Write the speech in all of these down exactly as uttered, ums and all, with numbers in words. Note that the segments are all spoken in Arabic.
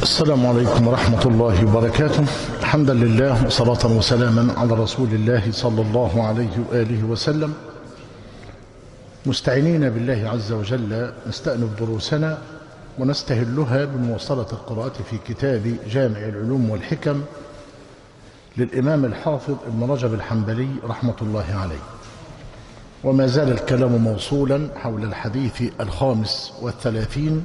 السلام عليكم ورحمة الله وبركاته. حمدا لله وصلاة وسلاما على رسول الله صلى الله عليه وآله وسلم، مستعينين بالله عز وجل نستأنف دروسنا ونستهلها بمواصلة القراءة في كتاب جامع العلوم والحكم للإمام الحافظ ابن رجب الحنبلي رحمة الله عليه. وما زال الكلام موصولا حول الحديث الخامس والثلاثين،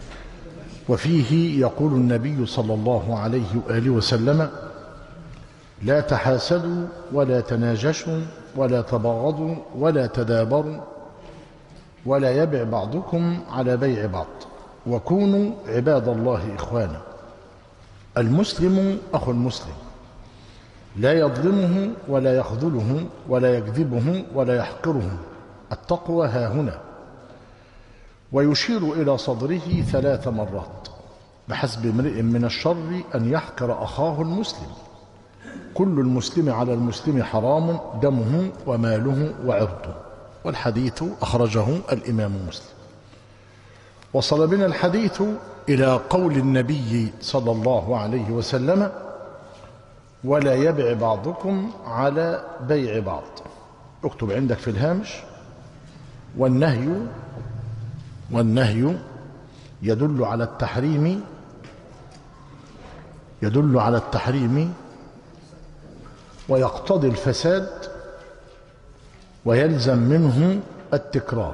وفيه يقول النبي صلى الله عليه وآله وسلم: لا تحاسدوا ولا تناجشوا ولا تباغضوا ولا تدابروا ولا يبع بعضكم على بيع بعض، وكونوا عباد الله إخوانا. المسلم أخو المسلم، لا يظلمه ولا يخذله ولا يكذبه ولا يحقره. التقوى ها هنا. ويشير إلى صدره ثلاث مرات: بحسب امرئ من الشر أن يحقر أخاه المسلم، كل المسلم على المسلم حرام دمه وماله وعرضه. والحديث أخرجه الإمام مسلم. وصل بنا الحديث إلى قول النبي صلى الله عليه وسلم: ولا يبع بعضكم على بيع بعض. اكتب عندك في الهامش: والنهي والنهي يدل على التحريم يدل على التحريم ويقتضي الفساد ويلزم منه التكرار.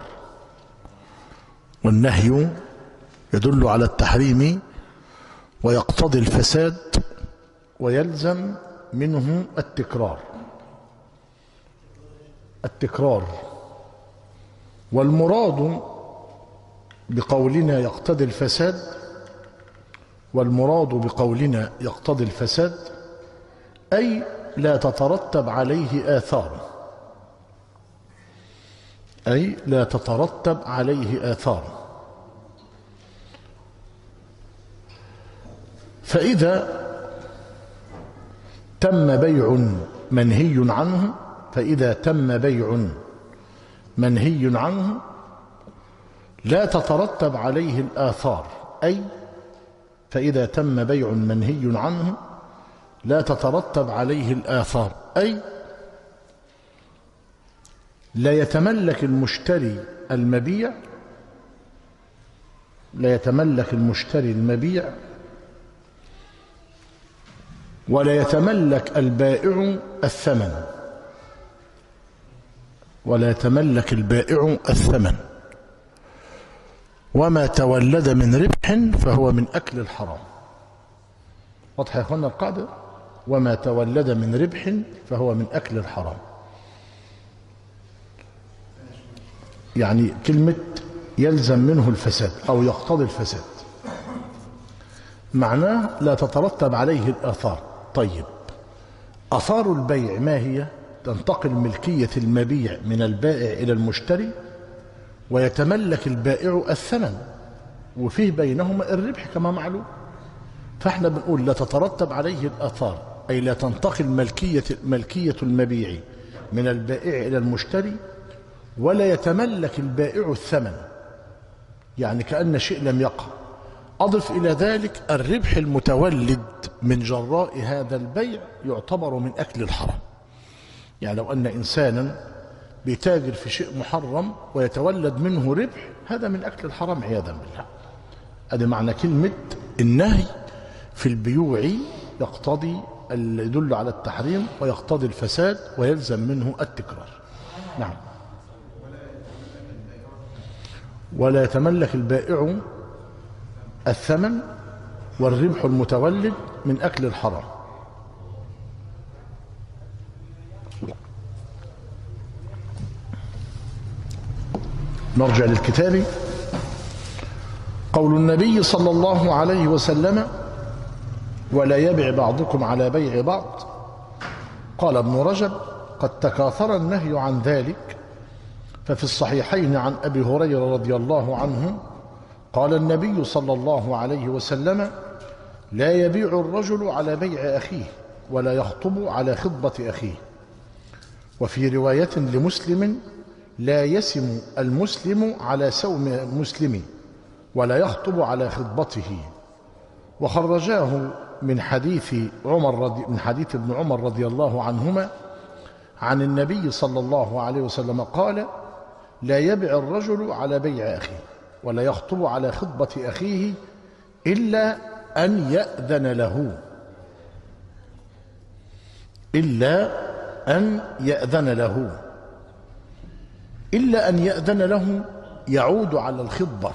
والنهي يدل على التحريم ويقتضي الفساد ويلزم منه التكرار. التكرار والمراد بقولنا يقتضي الفساد والمراد بقولنا يقتضي الفساد أي لا تترتب عليه آثار أي لا تترتب عليه آثار فإذا تم بيع منهي عنه فإذا تم بيع منهي عنه لا تترتب عليه الآثار، أي فإذا تم بيع منهي عنه لا تترتب عليه الآثار، أي لا يتملك المشتري المبيع لا يتملك المشتري المبيع ولا يتملك البائع الثمن ولا يتملك البائع الثمن وما تولد من ربح فهو من أكل الحرام. واضح يا اخوانا القاعدة؟ وما تولد من ربح فهو من أكل الحرام. يعني كلمة يلزم منه الفساد أو يقتضي الفساد معناه لا تترتب عليه الآثار. طيب، آثار البيع ما هي؟ تنتقل ملكية المبيع من البائع إلى المشتري ويتملك البائع الثمن وفيه بينهما الربح كما معلوم. فاحنا بنقول لا تترتب عليه الآثار، أي لا تنتقل ملكية ملكية المبيع من البائع إلى المشتري ولا يتملك البائع الثمن، يعني كأن شيء لم يقع. أضف إلى ذلك الربح المتولد من جراء هذا البيع يعتبر من أكل الحرام. يعني لو أن إنسانا بيتاجر في شيء محرم ويتولد منه ربح، هذا من أكل الحرام عياذا بالله. هذا معنى كلمة النهي في البيوع، يقتضي يدل على التحريم ويقتضي الفساد ويلزم منه التكرار. نعم. ولا يتملك البائع الثمن والربح المتولد من أكل الحرام. نرجع للكتاب. قول النبي صلى الله عليه وسلم: ولا يبع بعضكم على بيع بعض. قال ابن رجب: قد تكاثر النهي عن ذلك، ففي الصحيحين عن أبي هريرة رضي الله عنه قال النبي صلى الله عليه وسلم: لا يبيع الرجل على بيع أخيه ولا يخطب على خطبة أخيه. وفي رواية لمسلم: لا يسم المسلم على سوم مسلم ولا يخطب على خطبته. وخرجاه من حديث عمر رضي من حديث ابن عمر رضي الله عنهما عن النبي صلى الله عليه وسلم قال: لا يبع الرجل على بيع أخيه ولا يخطب على خطبة أخيه إلا أن يأذن له إلا أن يأذن له إلا أن يأذن له يعود على الخطبة،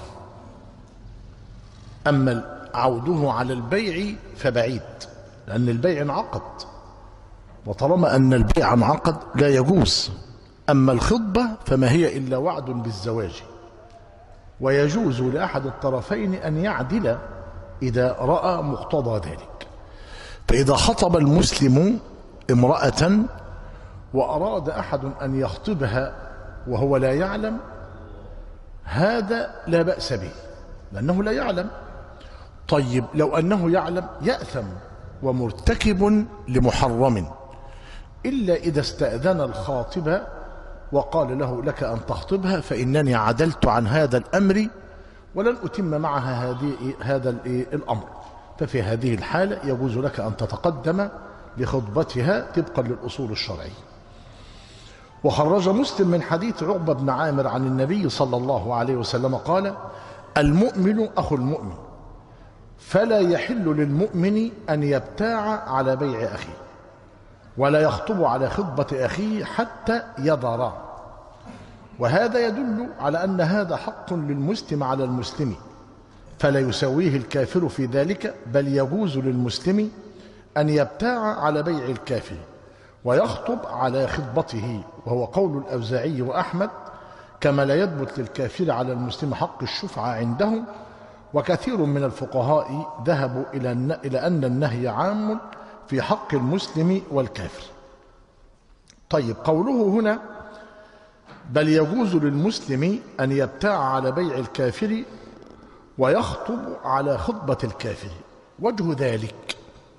أما عوده على البيع فبعيد، لأن البيع انعقد، وطالما أن البيع انعقد لا يجوز. أما الخطبة فما هي إلا وعد بالزواج، ويجوز لأحد الطرفين أن يعدل إذا رأى مقتضى ذلك. فإذا خطب المسلم امرأة وأراد أحد أن يخطبها وهو لا يعلم، هذا لا بأس به لأنه لا يعلم. طيب لو أنه يعلم يأثم ومرتكب لمحرم، إلا إذا استأذن الخاطب وقال له: لك أن تخطبها فإنني عدلت عن هذا الأمر ولن أتم معها هذه هذا الأمر، ففي هذه الحالة يجوز لك أن تتقدم لخطبتها طبقا للأصول الشرعية. وخرج مسلم من حديث عقبة بن عامر عن النبي صلى الله عليه وسلم قال: المؤمن أخو المؤمن، فلا يحل للمؤمن أن يبتاع على بيع أخيه ولا يخطب على خطبة أخيه حتى يضرا. وهذا يدل على أن هذا حق للمسلم على المسلم، فلا يسويه الكافر في ذلك، بل يجوز للمسلم أن يبتاع على بيع الكافر ويخطب على خطبته، وهو قول الأوزاعي وأحمد، كما لا يثبت للكافر على المسلم حق الشفعة عندهم. وكثير من الفقهاء ذهبوا إلى أن النهي عام في حق المسلم والكافر. طيب قوله هنا: بل يجوز للمسلم أن يبتاع على بيع الكافر ويخطب على خطبة الكافر، وجه ذلك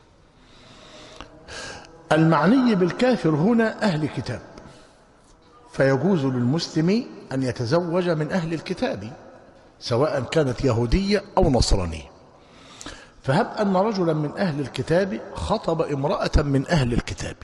المعني بالكافر هنا أهل كتاب، فيجوز للمسلم أن يتزوج من أهل الكتاب سواء كانت يهودية أو نصرانية. فهب أن رجلا من أهل الكتاب خطب امرأة من أهل الكتاب،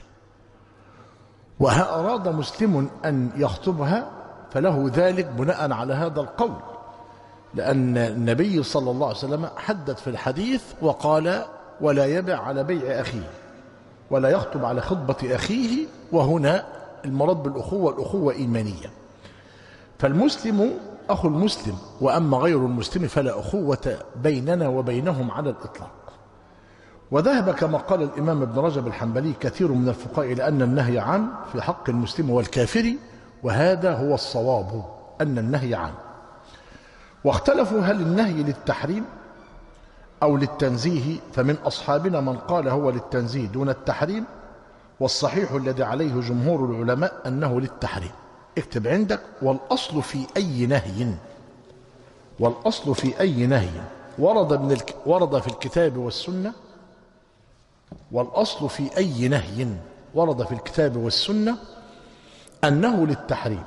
وأراد مسلم أن يخطبها، فله ذلك بناء على هذا القول، لأن النبي صلى الله عليه وسلم حدد في الحديث وقال: ولا يبع على بيع أخيه ولا يخطب على خطبة أخيه، وهنا المراد بالأخوة الأخوة إيمانية. فالمسلم أخو المسلم، وأما غير المسلم فلا أخوة بيننا وبينهم على الإطلاق. وذهب كما قال الإمام ابن رجب الحنبلي كثير من الفقهاء إلى أن النهي عام في حق المسلم والكافر، وهذا هو الصواب، أن النهي عام. واختلفوا هل النهي للتحريم أو للتنزيه، فمن أصحابنا من قال هو للتنزيه دون التحريم، والصحيح الذي عليه جمهور العلماء أنه للتحريم. اكتب عندك: والأصل في أي نهي والأصل في أي نهي ورد من الك... ورد في الكتاب والسنة والأصل في أي نهي ورد في الكتاب والسنة أنه للتحريم،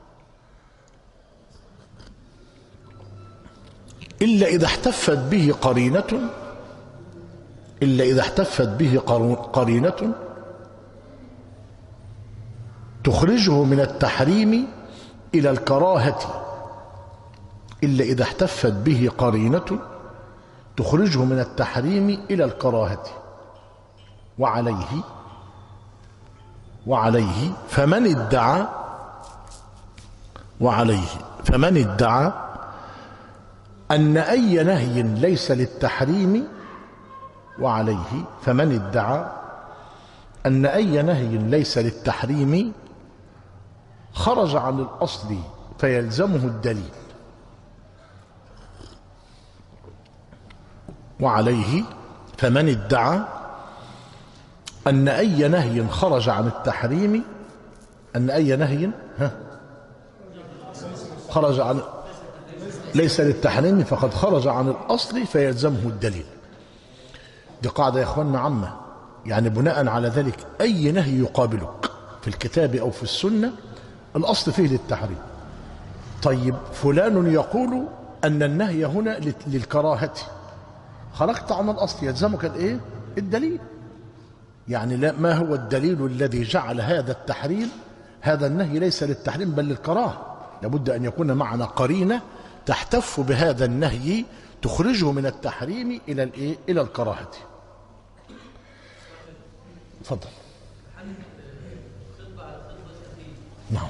إلا إذا احتفت به قرينة إلا إذا احتفت به قرينة تخرجه من التحريم إلى الكراهة إلا إذا احتفت به قرينة تخرجه من التحريم إلى الكراهة. وعليه وعليه فمن ادعى وعليه فمن ادعى أن أي نهي ليس للتحريم وعليه فمن ادعى أن أي نهي ليس للتحريم خرج عن الأصل فيلزمه الدليل. وعليه فمن ادعى أن أي نهي خرج عن التحريم أن أي نهي ها خرج عن ليس للتحريم فقد خرج عن الأصل فيلزمه الدليل. دي قاعدة يا إخواننا عامة، يعني بناء على ذلك أي نهي يقابلك في الكتاب أو في السنة الأصل فيه للتحريم. طيب فلان يقول أن النهي هنا للكراهة، خرجت عن الأصل يلزمك الإيه؟ الدليل. يعني لا، ما هو الدليل الذي جعل هذا التحريم؟ هذا النهي ليس للتحريم بل للكراهة. لابد أن يكون معنا قرينة تحتف بهذا النهي تخرجه من التحريم إلى الإيه؟ إلى الكراهة. تفضل. نعم.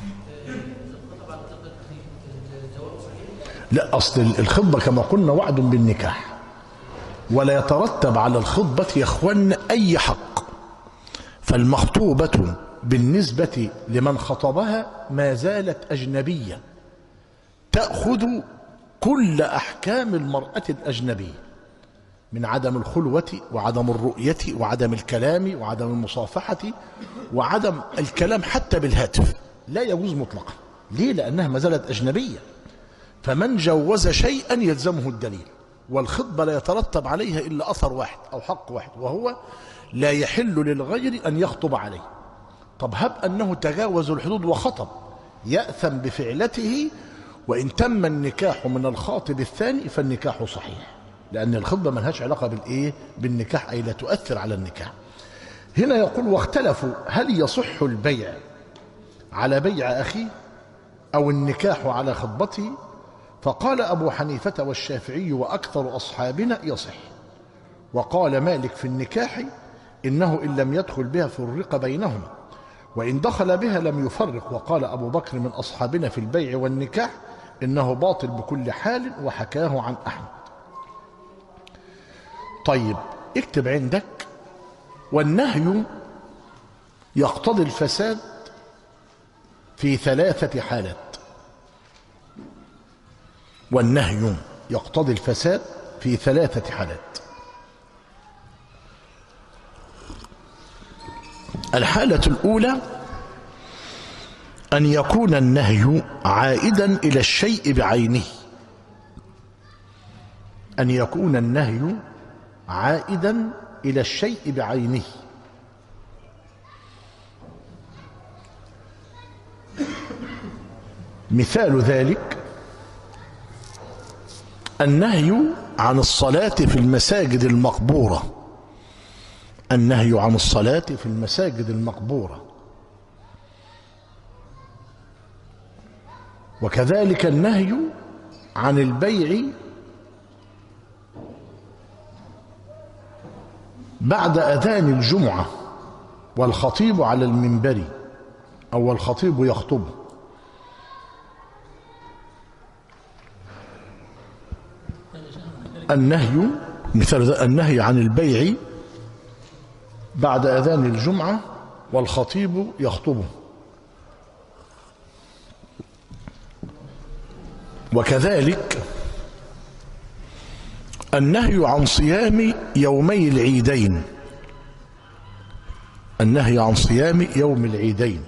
لا، أصل الخطبة كما قلنا وعد بالنكاح، ولا يترتب على الخطبة يا اخوان أي حق، فالمخطوبة بالنسبة لمن خطبها ما زالت أجنبية، تأخذ كل أحكام المرأة الأجنبية من عدم الخلوة وعدم الرؤية وعدم الكلام وعدم المصافحة وعدم الكلام حتى بالهاتف، لا يجوز مطلقا. ليه؟ لأنها ما زالت أجنبية، فمن جوز شيئا يلزمه الدليل، والخطبة لا يترتب عليها إلا أثر واحد أو حق واحد، وهو لا يحل للغير أن يخطب عليه. طب هب أنه تجاوز الحدود وخطب، يأثم بفعلته، وإن تم النكاح من الخاطب الثاني فالنكاح صحيح، لأن الخطبة ما لهاش علاقة بالإيه؟ بالنكاح، أي لا تؤثر على النكاح. هنا يقول واختلفوا هل يصح البيع على بيع أخيه أو النكاح على خطبته؟ فقال أبو حنيفة والشافعي وأكثر أصحابنا يصح، وقال مالك في النكاح إنه إن لم يدخل بها فرق بينهما، وإن دخل بها لم يفرق، وقال أبو بكر من أصحابنا في البيع والنكاح إنه باطل بكل حال، وحكاه عن أحمد. طيب اكتب عندك والنهي يقتضي الفساد في ثلاثة حالات. والنهي يقتضي الفساد في ثلاثة حالات. الحالة الأولى أن يكون النهي عائدا إلى الشيء بعينه، أن يكون النهي عائدا إلى الشيء بعينه. مثال ذلك النهي عن الصلاة في المساجد المقبورة، النهي عن الصلاة في المساجد المقبورة، وكذلك النهي عن البيع بعد أذان الجمعة والخطيب على المنبر أو الخطيب يخطب. النهي مثل النهي عن البيع بعد أذان الجمعة والخطيب يخطبه، وكذلك النهي عن صيام يومي العيدين، النهي عن صيام يوم العيدين.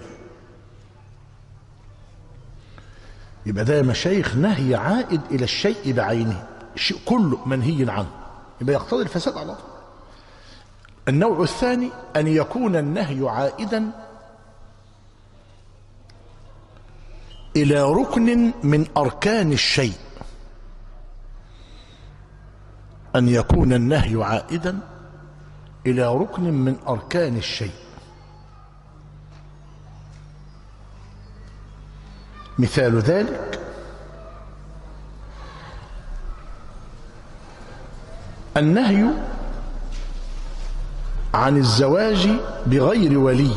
يبقى ده يا مشايخ نهي عائد إلى الشيء بعينه، الشيء كله منهي عنه، يبقى يقتضي الفساد على طول. النوع الثاني أن يكون النهي عائدا إلى ركن من أركان الشيء، أن يكون النهي عائدا إلى ركن من أركان الشيء. مثال ذلك النهي عن الزواج بغير ولي،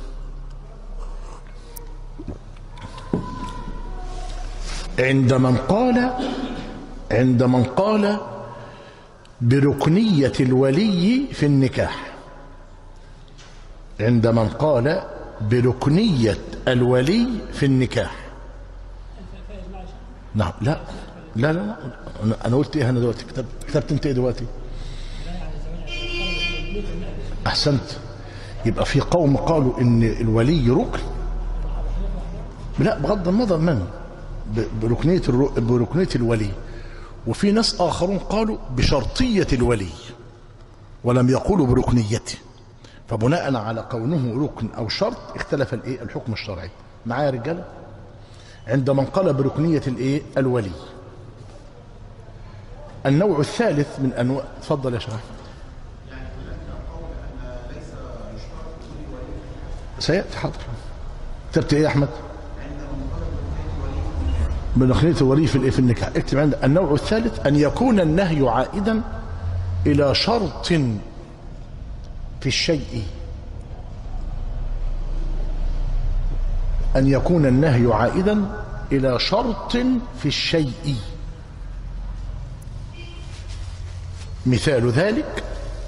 عند من قال عند من قال بركنية الولي في النكاح، عند من قال بركنية الولي في النكاح. نعم. لا لا لا أنا قلت إيه؟ أنا دلوقتي كتبت كتبت أنت إيه دلوقتي؟ أحسنت. يبقى في قوم قالوا إن الولي ركن، لا بغض النظر من بركنية بركنية الولي، وفي ناس آخرون قالوا بشرطية الولي ولم يقولوا بركنيته، فبناء على كونه ركن أو شرط اختلف الإيه؟ الحكم الشرعي. معايا يا رجالة؟ عند من قال بركنية الإيه؟ الولي. النوع الثالث من أنواع، تفضل يا شيخ. سيأتي حاضر. كتبت ايه يا احمد؟ بنقنية الولي في في النكاح. اكتب عندك النوع الثالث ان يكون النهي عائدا الى شرط في الشيء، ان يكون النهي عائدا الى شرط في الشيء. مثال ذلك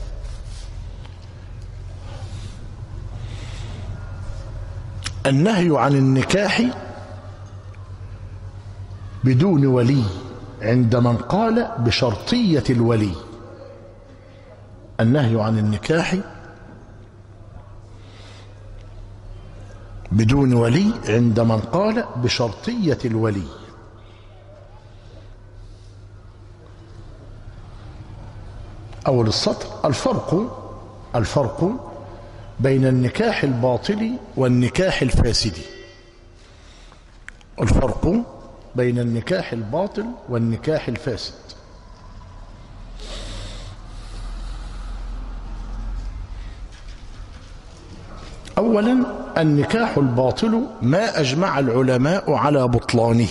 النهي عن النكاح بدون ولي عند من قال بشرطية الولي. النهي عن النكاح بدون ولي عند من قال بشرطية الولي. أول السطر الفرق الفرق بين النكاح الباطل والنكاح الفاسد. الفرق بين النكاح الباطل والنكاح الفاسد. أولا النكاح الباطل ما أجمع العلماء على بطلانه.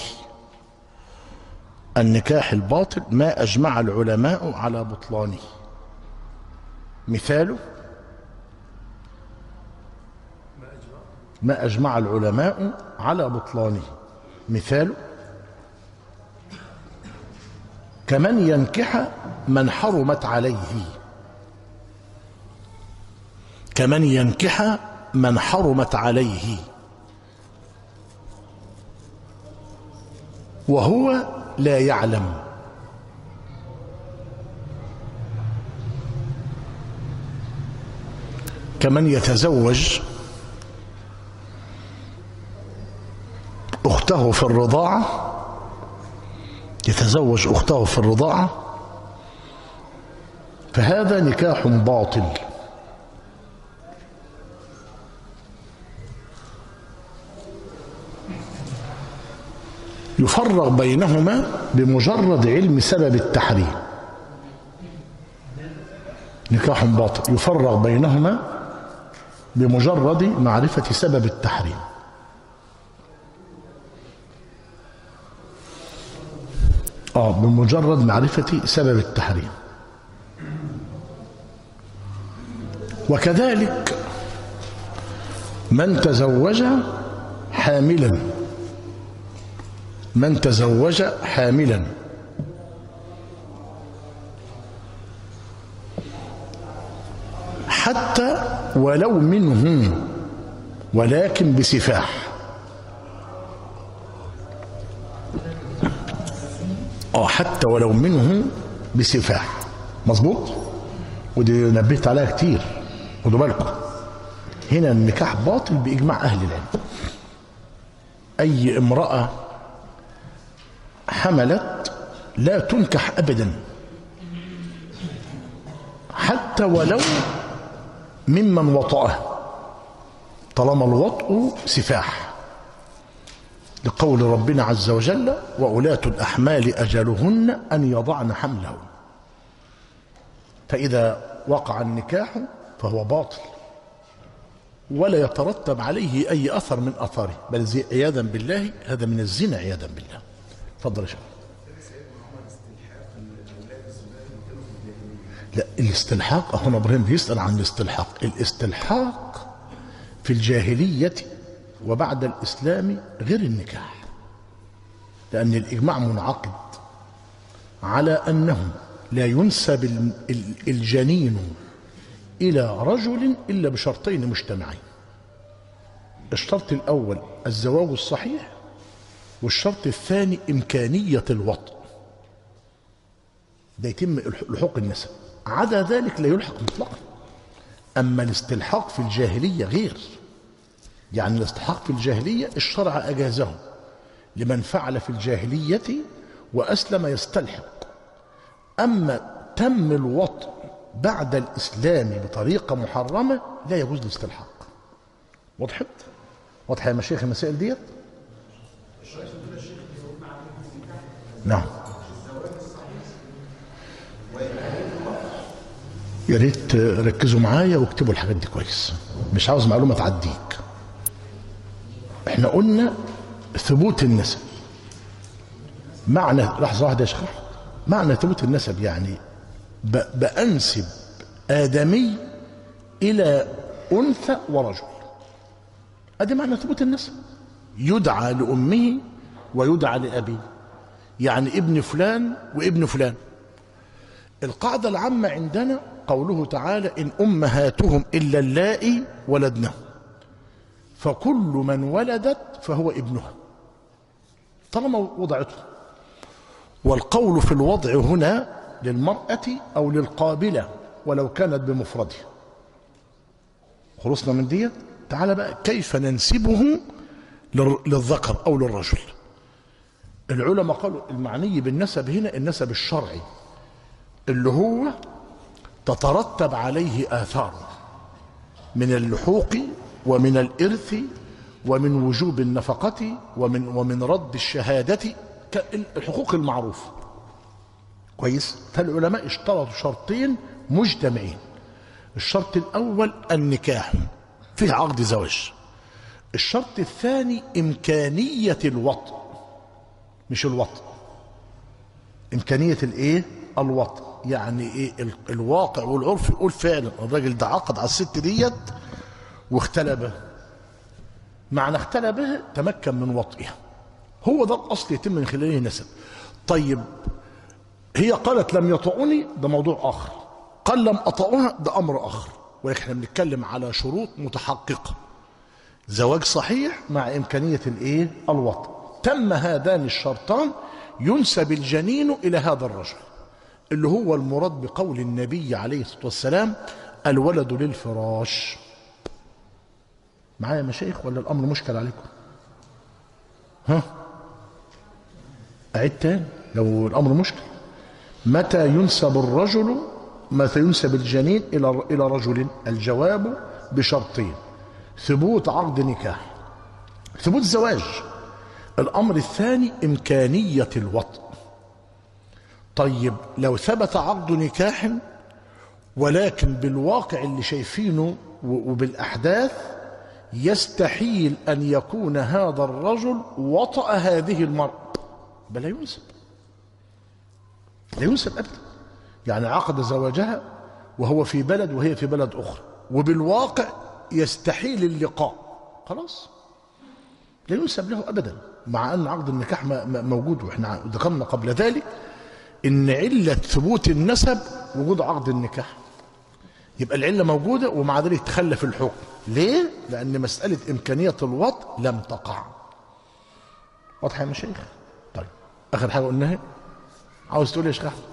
النكاح الباطل ما أجمع العلماء على بطلانه. مثاله ما أجمع العلماء على بطلانه. مثاله كمن ينكح من حرمت عليه. كمن ينكح من حرمت عليه وهو لا يعلم. كمن يتزوج أخته في الرضاعة، يتزوج أخته في الرضاعة، فهذا نكاح باطل. يفرق بينهما بمجرد علم سبب التحريم. نكاح باطل يفرق بينهما بمجرد معرفة سبب التحريم. آه بمجرد معرفة سبب التحريم. وكذلك من تزوج حاملا، من تزوج حاملا حتى ولو منه ولكن بسفاح. اه حتى ولو منه بسفاح. مظبوط. ودي نبهت عليها كتير، خدوا بالكم. هنا النكاح باطل بإجماع أهل العلم. أي امرأة حملت لا تنكح أبدا حتى ولو ممن وطأه، طالما الوطء سفاح، لقول ربنا عز وجل وأولاة الأحمال أجلهن أن يضعن حملهن. فإذا وقع النكاح فهو باطل ولا يترتب عليه أي أثر من أثاره، بل زي عياذا بالله هذا من الزنا عياذا بالله. تفضل يا شيخ. لا الاستلحاق، هنا ابراهيم يسأل عن الاستلحاق. الاستلحاق في الجاهلية وبعد الإسلام غير النكاح، لأن الإجماع منعقد على أنه لا ينسب الجنين إلى رجل إلا بشرطين مجتمعين. الشرط الأول الزواج الصحيح، والشرط الثاني إمكانية الوطء، ده يتم لحوق النسب. عدا ذلك لا يلحق مطلقا. أما الاستلحاق في الجاهلية غير. يعني الاستلحاق في الجاهلية الشرع أجازه لمن فعل في الجاهلية وأسلم يستلحق. أما تم الوطء بعد الإسلام بطريقة محرمة لا يجوز الاستلحاق. وضحت؟ واضحة يا مشايخ المسائل ديت؟ نعم. يا ريت ركزوا معايا واكتبوا الحاجات دي كويس، مش عاوز معلومة تعديك. احنا قلنا ثبوت النسب، معنى لحظة واحدة يا شيخ، معنى ثبوت النسب يعني بأنسب آدمي إلى أنثى ورجل، ادي معنى ثبوت النسب. يدعى لأمه ويدعى لأبيه، يعني ابن فلان وابن فلان. القاعدة العامة عندنا قوله تعالى إن أمهاتهم إلا اللائي ولدنهم، فكل من ولدت فهو ابنها طالما وضعته. والقول في الوضع هنا للمرأة أو للقابلة ولو كانت بمفردها. خلصنا من دي. تعالى بقى كيف ننسبه للذكر أو للرجل. العلماء قالوا المعني بالنسب هنا النسب الشرعي اللي هو تترتب عليه آثار من اللحوق ومن الإرث ومن وجوب النفقة ومن ومن رد الشهادة، الحقوق المعروفة. كويس. فالعلماء اشترطوا شرطين مجتمعين. الشرط الأول النكاح فيه عقد زواج. الشرط الثاني إمكانية الوطء، مش الوطء، إمكانية الإيه؟ الوطء. يعني إيه؟ الواقع والعرف يقول فعلا الراجل ده عقد على الست ديت واختلى بها. معنى اختلى بها تمكن من وطئها. هو ده الأصل يتم من خلاله نسب. طيب هي قالت لم يطؤني، ده موضوع آخر. قال لم أطؤها، ده أمر آخر. ولكن احنا بنتكلم على شروط متحققة، زواج صحيح مع إمكانية الإيه؟ الوطء. تم هذان الشرطان ينسب الجنين إلى هذا الرجل، اللي هو المراد بقول النبي عليه الصلاة والسلام الولد للفراش. معايا يا مشايخ ولا الأمر مشكل عليكم؟ ها؟ أعيد تاني لو الأمر مشكل. متى ينسب الرجل، متى ينسب الجنين إلى إلى رجل؟ الجواب بشرطين: ثبوت عقد نكاح، ثبوت زواج. الأمر الثاني إمكانية الوطء. طيب لو ثبت عقد نكاح ولكن بالواقع اللي شايفينه وبالأحداث يستحيل أن يكون هذا الرجل وطأ هذه المرأة، بل لا ينسب، لا ينسب أبدا. يعني عقد زواجها وهو في بلد وهي في بلد أخرى، وبالواقع يستحيل اللقاء، خلاص لا ينسب له أبدا، مع أن عقد النكاح موجود. وإحنا ذكرنا قبل ذلك إن علة ثبوت النسب وجود عقد النكاح، يبقى العلة موجودة ومع ذلك تخلف الحكم. ليه؟ لأن مسألة إمكانية الوطء لم تقع. واضح يا مشايخ؟ طيب آخر حاجة قلناها، عاوز تقول يا شيخ أحمد؟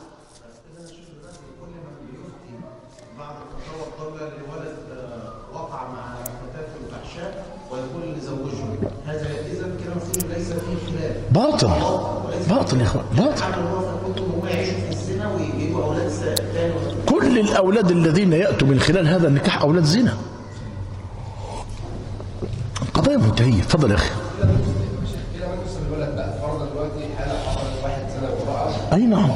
باطل باطل يا اخوان، باطل. كل الاولاد الذين ياتوا من خلال هذا النكاح اولاد زنا. قضيه منتهيه. اتفضل يا اخي. اي نعم.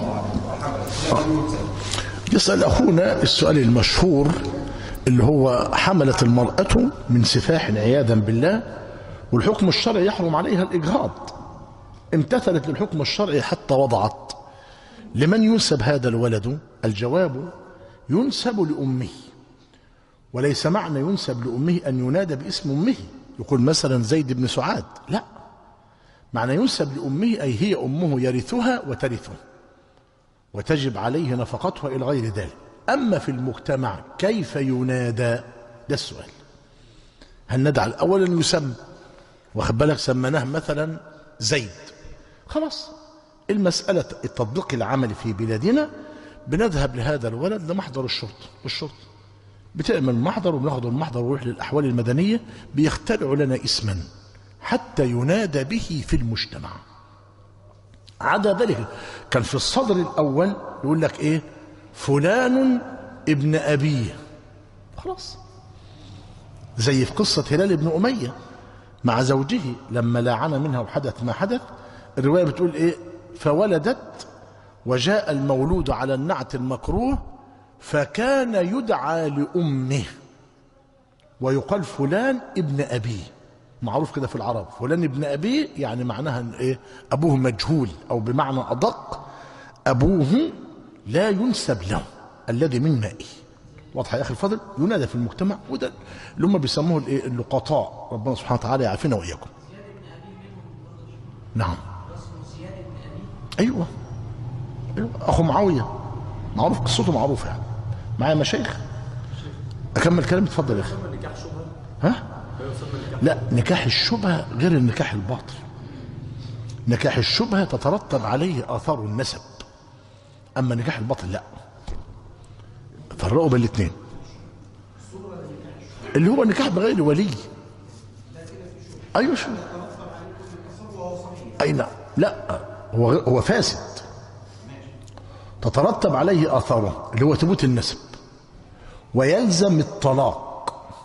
يسال اخونا السؤال المشهور اللي هو حملت المراه من سفاح عياذا بالله والحكم الشرعي يحرم عليها الاجهاض، امتثلت للحكم الشرعي حتى وضعت. لمن ينسب هذا الولد؟ الجواب ينسب لأمه. وليس معنى ينسب لأمه أن ينادى باسم أمه، يقول مثلا زيد بن سعاد، لا، معنى ينسب لأمه أي هي أمه يرثها وترثه وتجب عليه نفقتها إلى غير ذلك. أما في المجتمع كيف ينادى؟ ده السؤال. هل ندعى أولا يسمى، واخد بالك، سمناه مثلا زيد، خلاص المسألة التطبيق العملي في بلادنا بنذهب لهذا الولد لمحضر الشرطة، الشرطة بتعمل محضر وبناخد المحضر ويروح للأحوال المدنية، بيخترعوا لنا اسما حتى ينادى به في المجتمع. عدا ذلك كان في الصدر الأول يقول لك إيه؟ فلان ابن أبيه، خلاص. زي في قصة هلال بن أمية مع زوجه لما لاعن منها وحدث ما حدث، الرواية بتقول إيه؟ فولدت وجاء المولود على النعت المكروه فكان يدعى لأمه ويقال فلان ابن أبيه، معروف كده في العرب فلان ابن أبيه، يعني معناها إيه؟ أبوه مجهول، أو بمعنى أدق أبوه لا ينسب له الذي من مائه. واضحة يا أخي الفضل؟ ينادى في المجتمع، وده اللي هم بيسموه الإيه؟ اللقطاء. ربنا سبحانه وتعالى يعافينا وإياكم. نعم. أيوة أيوة أخو معاوية، معروف قصته معروفة يعني. معايا مشايخ؟ أكمل كلامي؟ اتفضل يا أخي. ها؟ لا، نكاح الشبهة غير النكاح الباطل. نكاح الشبهة تترتب عليه آثار النسب، أما نكاح الباطل لا. فرقوا بين الاثنين. اللي هو نكاح بغير ولي. أيوة شو؟ أي نعم. لا، هو هو فاسد تترتب عليه آثاره اللي هو ثبوت النسب، ويلزم الطلاق.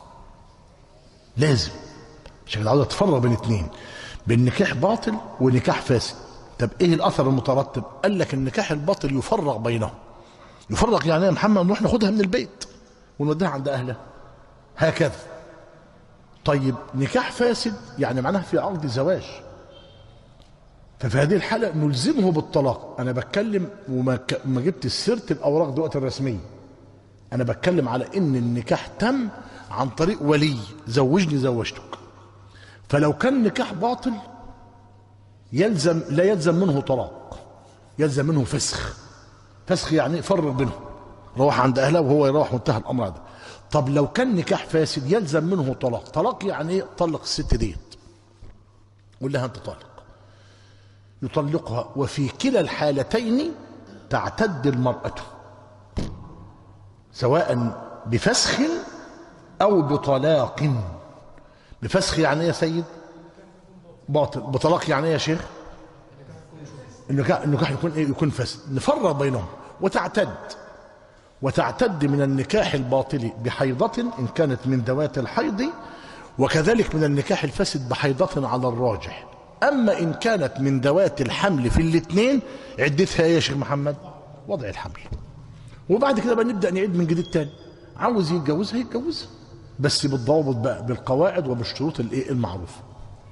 لازم. عشان كده عاوز اتفرق بين اثنين، بين نكاح باطل ونكاح فاسد. طب ايه الاثر المترتب؟ قال لك النكاح الباطل يفرق بينهم. يفرق يعني يا محمد نروح ناخدها من البيت ونوديها عند اهلها هكذا. طيب نكاح فاسد يعني معناها في عقد زواج، ففي هذه الحالة نلزمه بالطلاق. أنا بتكلم وما ما جبت سيرة الأوراق دلوقتي الرسمية، أنا بتكلم على إن النكاح تم عن طريق ولي، زوجني زوجتك. فلو كان نكاح باطل يلزم لا يلزم منه طلاق، يلزم منه فسخ. فسخ يعني فرق بينهم، روح عند أهله وهو يروح، منتهى الأمر هذا. طب لو كان نكاح فاسد يلزم منه طلاق. طلاق يعني إيه؟ طلق الست ديت، قول لها أنت طالق، يطلقها. وفي كلا الحالتين تعتد المرأة، سواء بفسخ أو بطلاق. بفسخ يعني ايه يا سيد؟ باطل. بطلاق يعني ايه يا شيخ؟ النكاح النكاح يكون ايه؟ يكون فاسد. نفرق بينهم. وتعتد وتعتد من النكاح الباطل بحيضة إن كانت من ذوات الحيض، وكذلك من النكاح الفاسد بحيضة على الراجح. أما إن كانت من ذوات الحمل في الاثنين عدتها يا شيخ محمد وضع الحمل. وبعد كده بقى نبدأ نعيد من جديد تاني. عاوز يتجوزها يتجوزها، بس بالضوابط بقى، بالقواعد وبالشروط الايه المعروفة.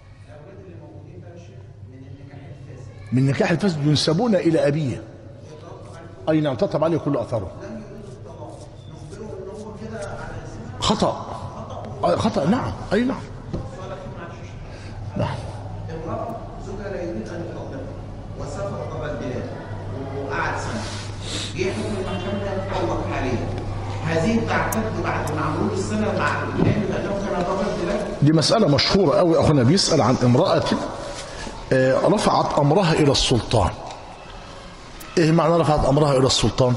من النكاح الفاسد ينسبون إلى أبيه. أي نعم، تطلب عليه كل أثره. خطأ. خطأ. نعم. أي نعم. نعم. زوجها لا يريد ان يطلقها وسافر طبعا البلاد وقعد سنه، جه حكم المحكمه يطلق حاليا، هذه تعتد بعد مرور السنه مع الان لانه كان بره البلاد. دي مساله مشهوره قوي. اخونا بيسال عن امراه رفعت امرها الى السلطان. ايه معنى رفعت امرها الى السلطان؟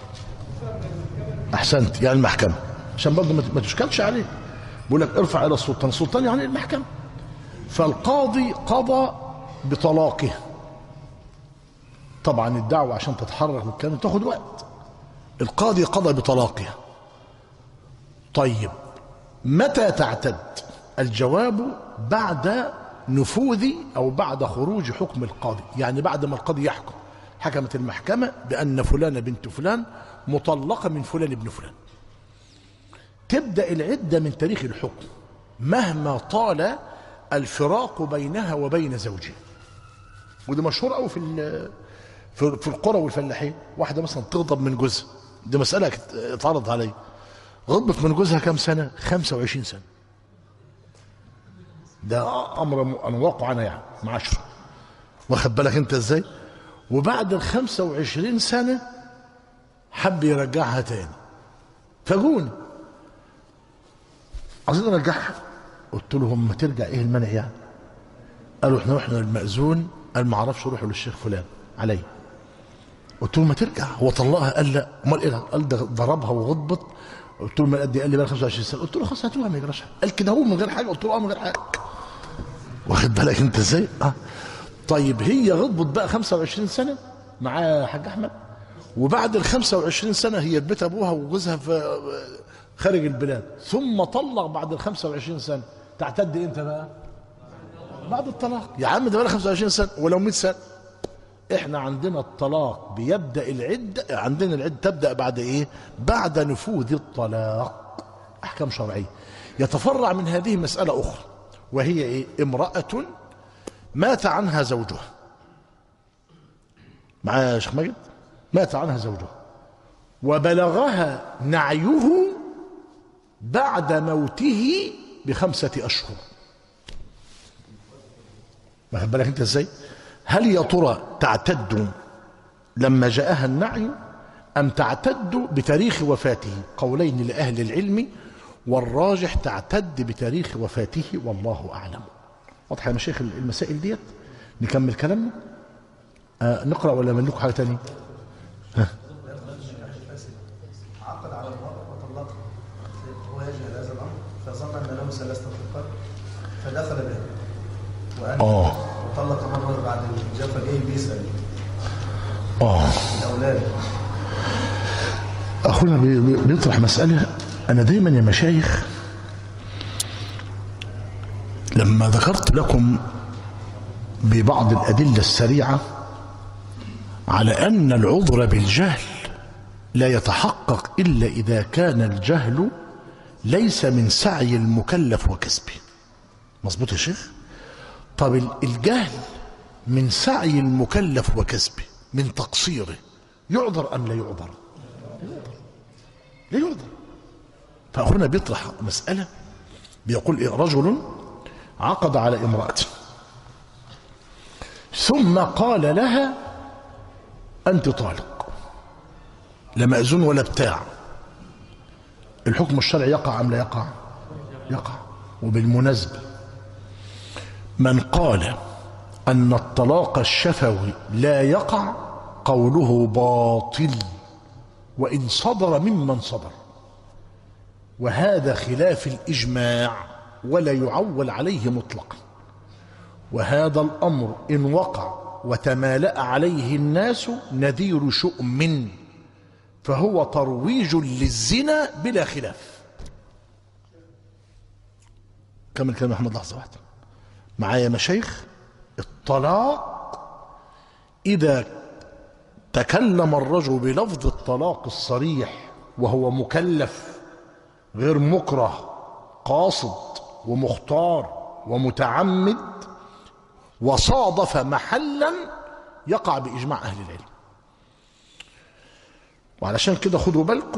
احسنت، يعني المحكمه، عشان برضه ما تشكلش عليه. بيقول لك ارفع الى السلطان، السلطان يعني المحكمه. فالقاضي قضى بطلاقه. طبعا الدعوة عشان تتحرك والكلام تاخد وقت. القاضي قضى بطلاقها. طيب متى تعتد؟ الجواب بعد نفوذ أو بعد خروج حكم القاضي، يعني بعد ما القاضي يحكم. حكمت المحكمة بأن فلان بنت فلان مطلقة من فلان ابن فلان، تبدأ العدة من تاريخ الحكم مهما طال الفراق بينها وبين زوجها. وده مشهور قوي في في القرى والفلاحين. واحده مثلا تغضب من جوزها، دي مساله اتعرض علي. غضبت من جوزها كام سنه؟ خمسة وعشرين سنه. ده امر انا واقع انا يعني معاشره، واخد بالك انت ازاي؟ وبعد ال خمسة وعشرين سنه حب يرجعها تاني، فجوني عايزين نرجعها. قلت لهم ما ترجع، ايه المنع يعني؟ قالوا احنا رحنا للمأذون، قال ما اعرفش روحوا للشيخ فلان علي. قلت له ما ترجع، هو طلقها؟ قال لا. امال ايه؟ قال ده ضربها وغضبت. قلت له ما قد ايه؟ قال لي بقى خمسة وعشرين سنه. قلت له خلاص هاتوها ما يجراش حاجه. قال كده هو من غير حاجه؟ قلت له اه من غير حاجه. واخد بالك انت ازاي؟ اه طيب هي غضبت بقى خمسة وعشرين سنه مع حاج احمد، وبعد ال خمسة وعشرين سنه هي في بيت ابوها وجوزها في خارج البلاد، ثم طلق بعد ال خمسة وعشرين سنه. تعتد امتى بقى؟ بعد الطلاق. يا عم ده بقى خمسة وعشرين سنه ولو مئة سنه. احنا عندنا الطلاق بيبدأ العدة، عندنا العدة تبدأ بعد ايه؟ بعد نفوذ الطلاق. احكام شرعية. يتفرع من هذه مسألة اخرى وهي ايه؟ امرأة مات عنها زوجها. معايا يا شيخ ماجد؟ مات عنها زوجها وبلغها نعيه بعد موته بخمسة اشهر. واخد بالك انت ازاي؟ هل يا ترى تعتد لما جاءها النعي ام تعتد بتاريخ وفاته؟ قولين لاهل العلم، والراجح تعتد بتاريخ وفاته والله اعلم. واضح يا مشايخ المسائل ديت؟ نكمل كلامنا. آه نقرا ولا من لكم حاجه ثانيه؟ ها عقد على المرأة وطلقها، هو يجهل هذا الامر فظن ان له ثلاثة اطلاقات فدخل بها وأن اه وطلق مرة بعد الإجابة فجاي بيسأل اه الأولاد. اخونا بي- بيطرح مساله. انا دايما يا مشايخ لما ذكرت لكم ببعض الادله السريعه على ان العذر بالجهل لا يتحقق الا اذا كان الجهل ليس من سعي المكلف وكسبه. مظبوط يا شيخ؟ طب الجهل من سعي المكلف وكسبه، من تقصيره، يعذر ام لا يعذر؟ لا يعذر. فاخونا بيطرح مساله، بيقول إيه؟ رجل عقد على امراه ثم قال لها انت طالق، لا مأذون ولا بتاع، الحكم الشرعي يقع ام لا يقع؟ يقع. وبالمناسبه من قال أن الطلاق الشفوي لا يقع قوله باطل وإن صدر ممن صدر، وهذا خلاف الإجماع ولا يعول عليه مطلقا. وهذا الأمر إن وقع وتمالأ عليه الناس نذير شؤم، فهو ترويج للزنا بلا خلاف. كمل كلام محمد لحظة واحدة معايا مشايخ. الطلاق إذا تكلم الرجل بلفظ الطلاق الصريح وهو مكلف غير مكره قاصد ومختار ومتعمد وصادف محلا يقع بإجماع أهل العلم. وعلشان كده خدوا بالكم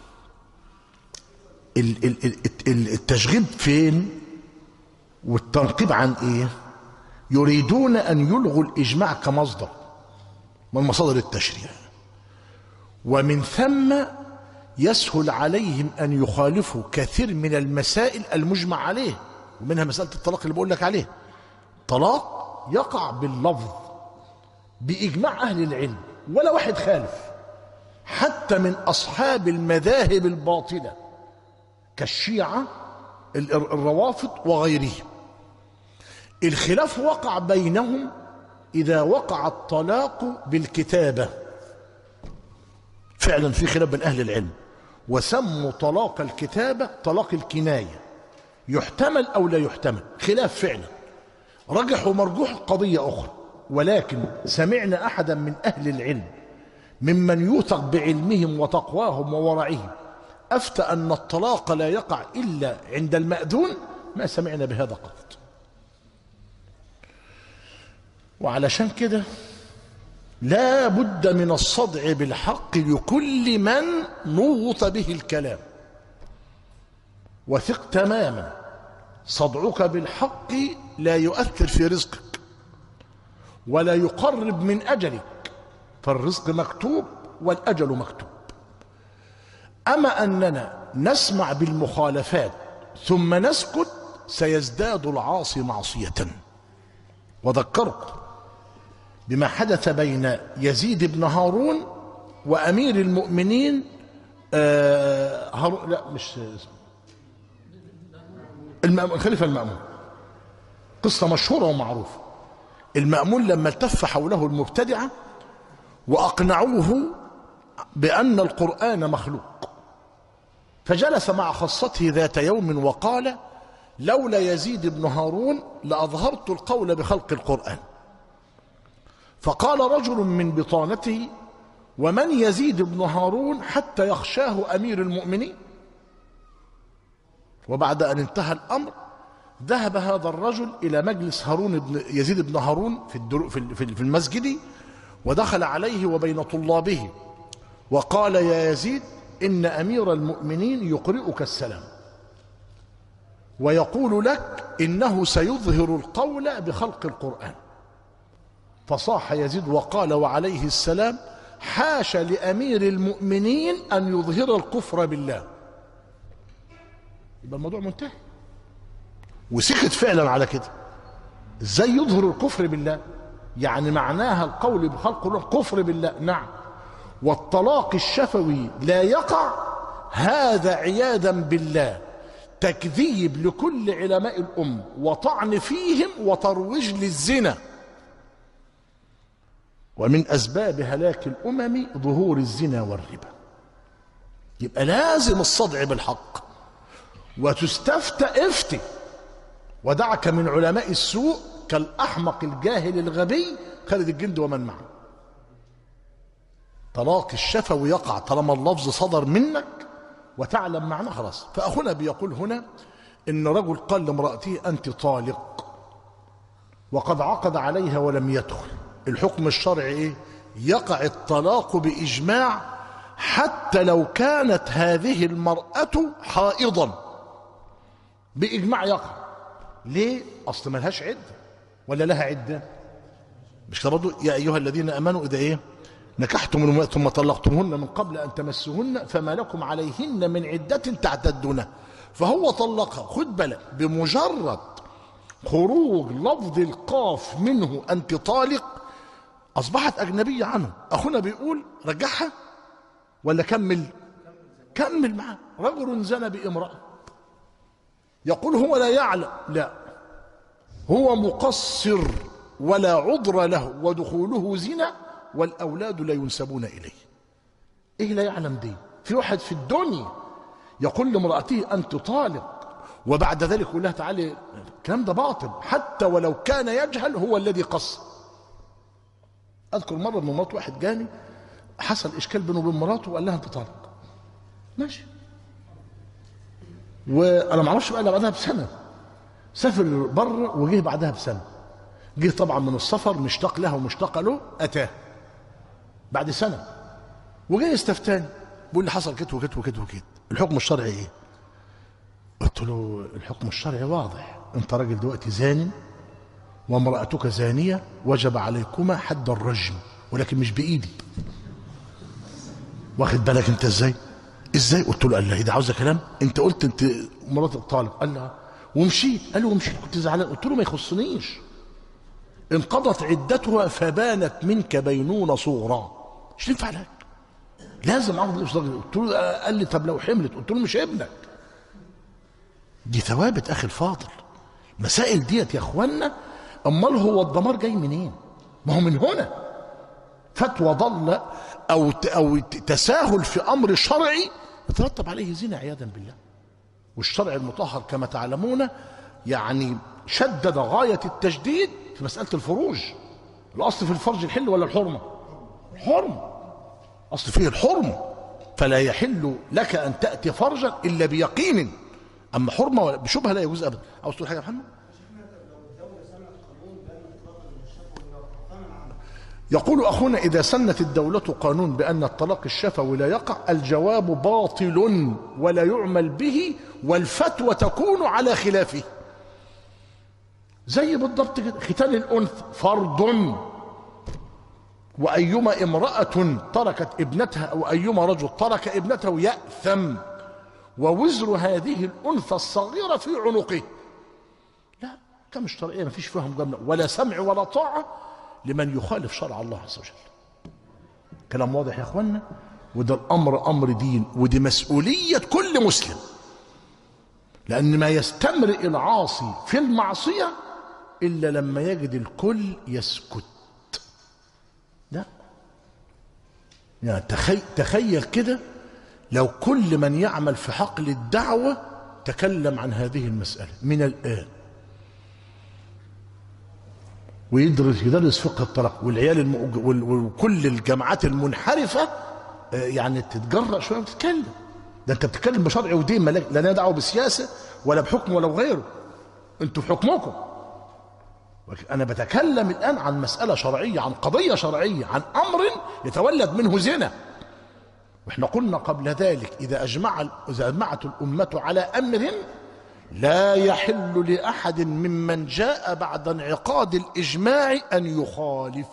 التشغيب فين والتنقيب عن ايه؟ يريدون ان يلغوا الاجماع كمصدر من مصادر التشريع، ومن ثم يسهل عليهم ان يخالفوا كثير من المسائل المجمع عليه، ومنها مساله الطلاق اللي بقول لك عليه. طلاق يقع باللفظ باجماع اهل العلم ولا واحد خالف، حتى من اصحاب المذاهب الباطله كالشيعه الروافض وغيرهم. الخلاف وقع بينهم إذا وقع الطلاق بالكتابة. فعلا في خلاف بين أهل العلم، وسموا طلاق الكتابة طلاق الكناية، يحتمل أو لا يحتمل، خلاف فعلا. رجح ومرجوح قضية أخرى، ولكن سمعنا أحدا من أهل العلم ممن يوثق بعلمهم وتقواهم وورعهم أفتى أن الطلاق لا يقع إلا عند المأذون، ما سمعنا بهذا قط. وعلشان كده لا بد من الصدع بالحق لكل من نوط به الكلام، وثق تماما صدعك بالحق لا يؤثر في رزقك ولا يقرب من أجلك، فالرزق مكتوب والأجل مكتوب. أما أننا نسمع بالمخالفات ثم نسكت سيزداد العاصي معصية. وذكرت بما حدث بين يزيد بن هارون وأمير المؤمنين آه هارون لا مش المأمون، الخليفة المأمون، قصة مشهورة ومعروفة. المأمون لما التف حوله المبتدعة وأقنعوه بأن القرآن مخلوق، فجلس مع خاصته ذات يوم وقال: لولا يزيد بن هارون لأظهرت القول بخلق القرآن. فقال رجل من بطانته: ومن يزيد بن هارون حتى يخشاه أمير المؤمنين؟ وبعد أن انتهى الأمر ذهب هذا الرجل إلى مجلس هارون بن يزيد بن هارون في في المسجد، ودخل عليه وبين طلابه وقال: يا يزيد، إن أمير المؤمنين يقرئك السلام ويقول لك إنه سيظهر القول بخلق القرآن. فصاح يزيد وقال: وعليه السلام: حاش لأمير المؤمنين أن يظهر الكفر بالله. يبقى الموضوع منتهي، وسكت فعلا على كده. ازاي يظهر الكفر بالله؟ يعني معناها القول بخلق الروح كفر بالله. نعم. والطلاق الشفوي لا يقع، هذا عياذا بالله تكذيب لكل علماء الأمة وطعن فيهم وترويج للزنا. ومن أسباب هلاك الأمم ظهور الزنا والربا. يبقى لازم الصدع بالحق، وتستفتى افتي، ودعك من علماء السوء كالأحمق الجاهل الغبي خالد الجند ومن معه. طلاق الشفوي يقع طالما اللفظ صدر منك وتعلم معناه، خلاص. فأخونا بيقول هنا إن رجل قال لامرأته: أنت طالق، وقد عقد عليها ولم يدخل. الحكم الشرعي إيه؟ يقع الطلاق بإجماع، حتى لو كانت هذه المرأة حائضا، بإجماع يقع. ليه؟ أصل ما لهاش عدة ولا لها عدة؟ مش كده برضه؟ يا أيها الذين آمنوا إذا إيه نكحتم المرأة ثم طلقتموهن من قبل أن تمسوهن فما لكم عليهن من عدة تعتدونها. فهو طلقها، خد بالك، بمجرد خروج لفظ القاف منه أنت طالق أصبحت أجنبية عنه. أخونا بيقول: رجعها ولا كمل؟ كمل معاه. رجل زنى بامرأة، يقول هو لا يعلم، لا، هو مقصر ولا عذر له، ودخوله زنا والأولاد لا ينسبون إليه. إيه لا يعلم دي؟ في واحد في الدنيا يقول لامرأته أنت طالق، وبعد ذلك يقول لها تعالي. الكلام ده باطل، حتى ولو كان يجهل هو الذي قصر. أذكر مرة من مرات واحد جاني، حصل إشكال بينه وبين مراته وقال لها أنت طالق. ماشي. وأنا ما اعرفش بقى إلا بعدها بسنة سافر بره وجه بعدها بسنة. جه طبعا من السفر مشتاق لها ومشتاق له، أتاه بعد سنة وجاي يستفتاني، بيقول لي حصل كده وكده وكده وكده، الحكم الشرعي إيه؟ قلت له الحكم الشرعي واضح، أنت راجل دلوقتي زاني وامرأتك زانية، وجب عليكما حد الرجم، ولكن مش بإيدي. واخد بالك أنت إزاي؟ إزاي؟ قلت له قال لي إذا عاوزة كلام أنت قلت أنت مراتك طالق. قال لي ومشيت. قال له ومشيت كنت زعلان. قلت له ما يخصنيش، انقضت عدتها فبانت منك بينونة صغرى، مش ينفع لك، لازم اخذ الاسره. قلت له قال لي طب لو حملت؟ قلت له مش ابنك. دي ثوابت اخي الفاضل. مسائل ديت يا اخوانا، امال هو الدمار جاي منين؟ ما هو من هنا. فتوى ضل او او تساهل في امر شرعي يترتب عليه زنا عياذا بالله. والشرع المطهر كما تعلمون يعني شدد غايه التشديد في مساله الفروج. الاصل في الفرج الحل ولا الحرمه؟ الحرمه. اصل فيه الحرمه، فلا يحل لك ان تاتي فرجا الا بيقين. اما حرمه بشبهه لا يجوز ابدا. عاوز تقول حاجه يا محمد؟ يقول أخونا إذا سنت الدولة قانون بأن الطلاق الشفوي لا يقع، الجواب باطل ولا يعمل به، والفتوى تكون على خلافه. زي بالضبط كده ختان الأنثى فرض، وأيما امرأة تركت ابنتها أو أيما رجل ترك ابنته يأثم، ووزر هذه الأنثى الصغيرة في عنقه. لا، كم الشرعية ما فيش فيها مجاملة ولا سمع ولا طاعة لمن يخالف شرع الله عز وجل. كلام واضح يا اخوانا. وده الامر امر دين، ودي مسؤوليه كل مسلم، لان ما يستمرئ العاصي في المعصيه الا لما يجد الكل يسكت. لا يعني تخيل, تخيل كده لو كل من يعمل في حقل الدعوه تكلم عن هذه المساله من الان. ويدرس يدرس فقه الطلاق، والعيال المؤج... وال... وكل الجامعات المنحرفه يعني تتجرأ شويه وتتكلم. ده انت بتتكلم بشرع ودين، لا لنا دعوه بسياسه ولا بحكم ولا بغيره، انتوا في حكمكم. انا بتكلم الان عن مساله شرعيه، عن قضيه شرعيه، عن امر يتولد منه زنا. واحنا قلنا قبل ذلك اذا اجمع اذا اجمعت الامه على امر لا يحل لاحد ممن جاء بعد انعقاد الاجماع ان يخالف.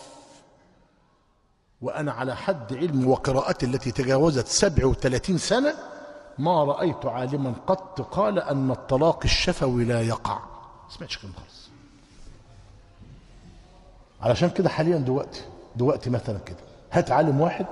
وأنا على حد علمي وقراءتي التي تجاوزت سبع وثلاثين سنة ما رأيت عالما قط قال أن الطلاق الشفوي لا يقع. ما سمعتش كلام خالص. علشان كده حاليا دلوقتي دلوقتي مثلا كده هات عالم واحد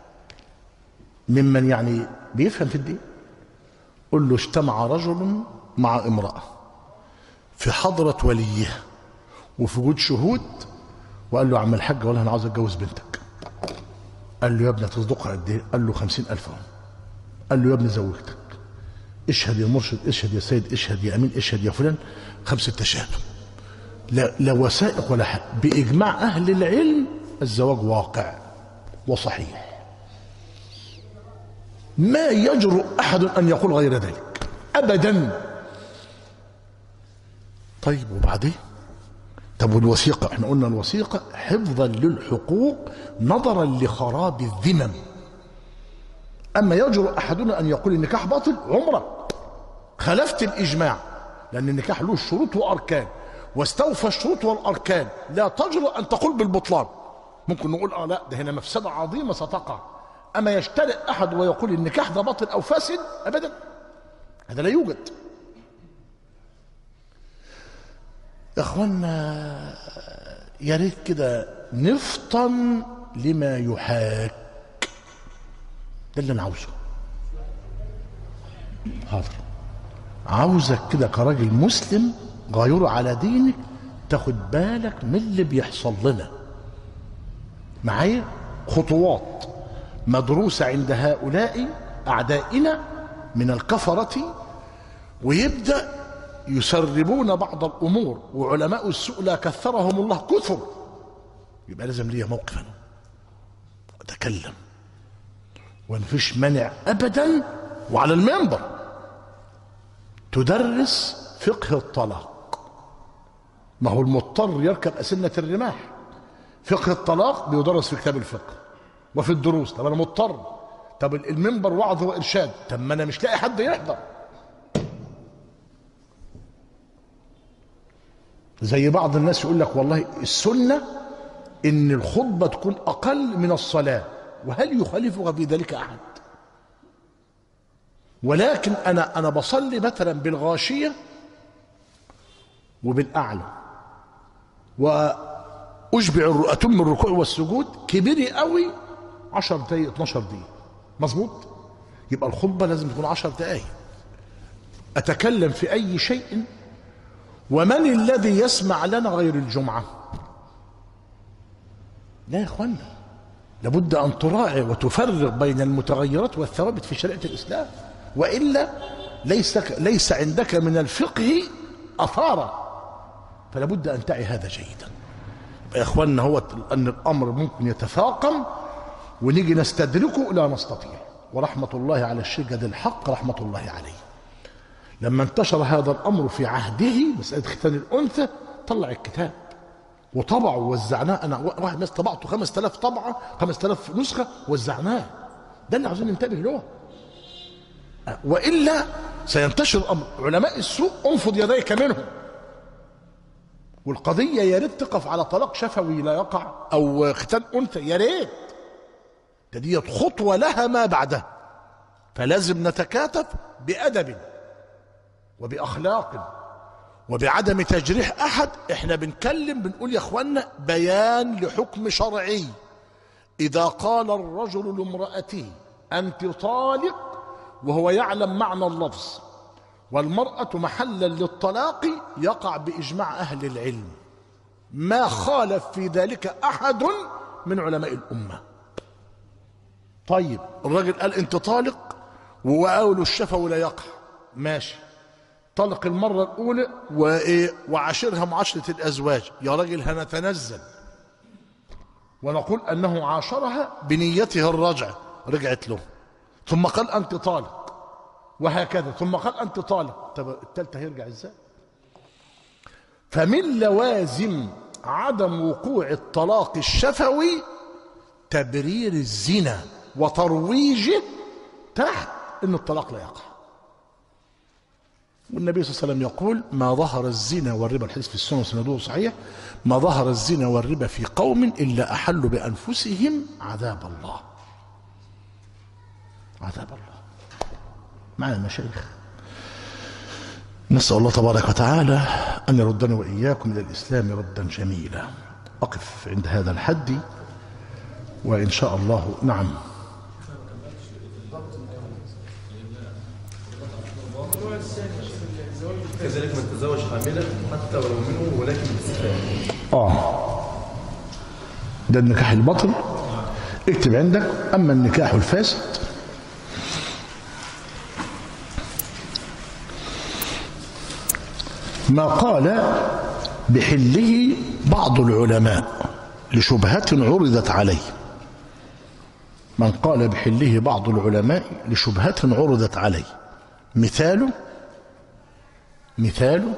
ممن يعني بيفهم في الدين، قل له اجتمع رجل مع امرأة في حضرة وليها وفي وجود شهود، وقال له يا عم الحاج والله أنا عاوز أتجوز بنتك. قال له يا ابني تصدقها قد ايه؟ قال له خمسين ألف اهو. قال له يا ابني زوجتك، اشهد يا مرشد، اشهد يا سيد، اشهد يا امين، اشهد يا فلان، خمسة تشهد. لا لا وثائق ولا حاجه، باجماع اهل العلم الزواج واقع وصحيح. ما يجرؤ احد ان يقول غير ذلك ابدا. طيب وبعدين؟ طب والوثيقة؟ احنا قلنا الوثيقة حفظا للحقوق نظرا لخراب الذمم. اما يجرؤ احدنا ان يقول النكاح باطل، عمرك خلفت الاجماع، لان النكاح له شروط واركان، واستوفى الشروط والاركان، لا تجرؤ ان تقول بالبطلان. ممكن نقول اه لا ده هنا مفسدة عظيمة ستقع، اما يجترئ احد ويقول النكاح ده باطل او فاسد؟ ابدا، هذا لا يوجد. يا اخوانا يا ريت كده نفطن لما يحاك. ده اللي انا عاوزه. حاضر، عاوزك كده كراجل مسلم غير على دينك تاخد بالك من اللي بيحصل لنا. معايا خطوات مدروسة عند هؤلاء أعدائنا من الكفرة، ويبدأ يسربون بعض الأمور، وعلماء السوء لا كثرهم الله كثر. يبقى لازم ليا موقف أنا أتكلم، ومفيش منع أبدا، وعلى المنبر تدرس فقه الطلاق. ما هو المضطر يركب أسنة الرماح. فقه الطلاق بيدرس في كتاب الفقه وفي الدروس. طب أنا مضطر، طب المنبر وعظ وإرشاد، طب ما أنا مش لاقي حد يحضر. زي بعض الناس يقول لك والله السنة إن الخطبة تكون أقل من الصلاة، وهل يخالفك في ذلك أحد؟ ولكن أنا أنا بصلي مثلا بالغاشية وبالأعلى، وأشبع أتم الركوع والسجود كبيري قوي عشر دقايق اتناشر دقيقة، مظبوط؟ يبقى الخطبة لازم تكون عشر دقايق. أتكلم في أي شيء، ومن الذي يسمع لنا غير الجمعة؟ لا يا اخوانا، لابد ان تراعي وتفرق بين المتغيرات والثوابت في شريعة الاسلام، والا ليس ليس عندك من الفقه اثارا، فلابد ان تعي هذا جيدا. يا اخوانا هو ان الامر ممكن يتفاقم ونيجي نستدركه لا نستطيع، ورحمة الله على الشيخ ذي الحق رحمة الله عليه لما انتشر هذا الامر في عهده مسألة ختان الانثى طلع الكتاب وطبعه ووزعناه. انا واحد ناس طبعته خمسة آلاف طبعه، خمسة آلاف نسخه وزعناه. ده اللي عاوزين ننتبه له، والا سينتشر الامر. علماء السوء انفض يديك منهم. والقضيه يا ريت تقف على طلاق شفوي لا يقع او ختان انثى، يا ريت. ده ديت خطوه لها ما بعدها، فلازم نتكاتف بادب وباخلاق وبعدم تجريح احد. احنا بنكلم بنقول يا اخوانا بيان لحكم شرعي. اذا قال الرجل لامرأته انت طالق وهو يعلم معنى اللفظ، والمرأة محلا للطلاق، يقع باجماع اهل العلم، ما خالف في ذلك احد من علماء الامة. طيب الراجل قال انت طالق وقالوا الشفوي لا يقع، ماشي، طلق المرة الأولى وإيه وعاشرها معاشرة الأزواج، يا راجل هنتنزل ونقول أنه عاشرها بنيته الرجعة، رجعت له، ثم قال أنت طالق، وهكذا، ثم قال أنت طالق. طب الثالثة هيرجع إزاي؟ فمن لوازم عدم وقوع الطلاق الشفوي تبرير الزنا وترويجه تحت أن الطلاق لا يقع. والنبي صلى الله عليه وسلم يقول ما ظهر الزنا والربا، الحديث في السنة وسنده صحيح، ما ظهر الزنا والربا في قوم إلا أحلوا بأنفسهم عذاب الله. عذاب الله. معنا المشايخ، نسأل الله تبارك وتعالى أن يردنا وإياكم إلى الإسلام ردا جميلا. أقف عند هذا الحد وإن شاء الله. نعم. كذلك من تزوج حاملا حتى ولو منه ولكن بسفاح. آه ده النكاح الباطل. اكتب عندك أما النكاح الفاسد ما قال بحله بعض العلماء لشبهة عرضت عليه. من قال بحله بعض العلماء لشبهة عرضت عليه. مثاله مثاله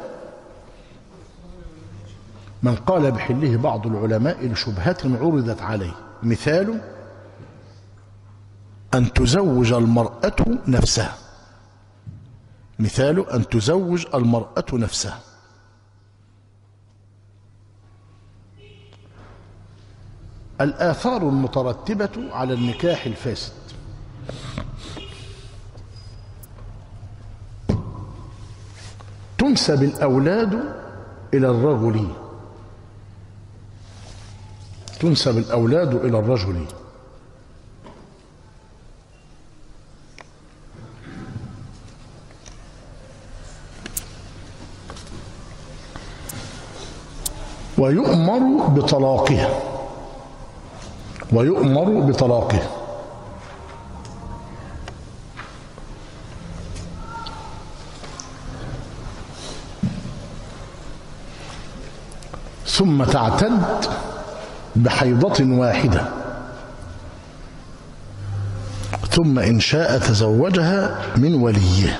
من قال بحله بعض العلماء لشبهة عرضت عليه، مثاله أن تزوج المرأة نفسها. مثاله أن تزوج المرأة نفسها. الآثار المترتبة على النكاح الفاسد: تنسب الأولاد إلى الرجل، تنسب الأولاد إلى الرجل، ويؤمر بطلاقها، ويؤمر بطلاقها. ثم تعتد بحيضة واحدة، ثم إن شاء تزوجها من وليه.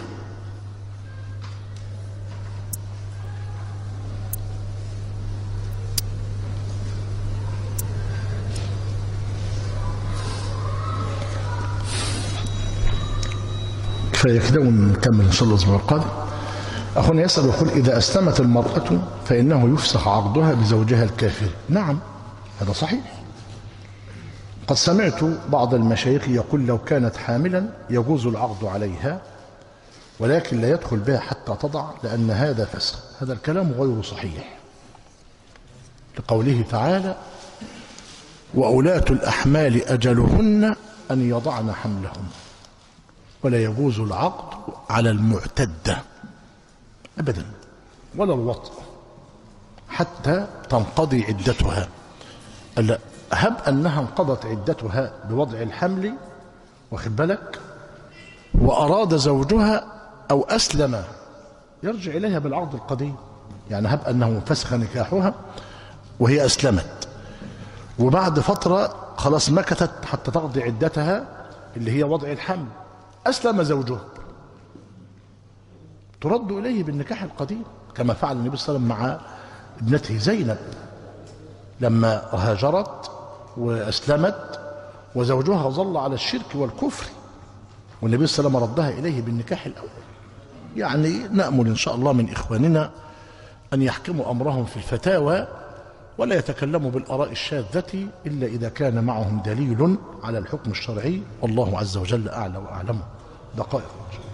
كفاية كده ونكمل إن شاء الله الأسبوع القادم. أخونا يسأل يقول: إذا أسلمت المرأة فإنه يفسخ عقدها بزوجها الكافر. نعم، هذا صحيح. قد سمعت بعض المشايخ يقول لو كانت حاملا يجوز العقد عليها ولكن لا يدخل بها حتى تضع، لأن هذا فسخ. هذا الكلام غير صحيح، لقوله تعالى: وأولاة الأحمال أجلهن أن يضعن حملهن. ولا يجوز العقد على المعتدة أبدا، ولا الوطء حتى تنقضي عدتها. ألا هب أنها انقضت عدتها بوضع الحمل، واخد بالك، وأراد زوجها أو أسلم، يرجع إليها بالعقد القديم. يعني هب أنه فسخ نكاحها وهي أسلمت، وبعد فترة خلاص مكثت حتى تقضي عدتها اللي هي وضع الحمل، أسلم زوجها، ترد إليه بالنكاح القديم، كما فعل النبي صلى الله عليه وسلم مع ابنته زينب لما هاجرت وأسلمت وزوجها ظل على الشرك والكفر، والنبي صلى الله عليه وسلم ردها إليه بالنكاح الأول. يعني نأمل إن شاء الله من إخواننا أن يحكموا أمرهم في الفتاوى ولا يتكلموا بالآراء الشاذة إلا إذا كان معهم دليل على الحكم الشرعي، والله عز وجل أعلى وأعلم. دقائق.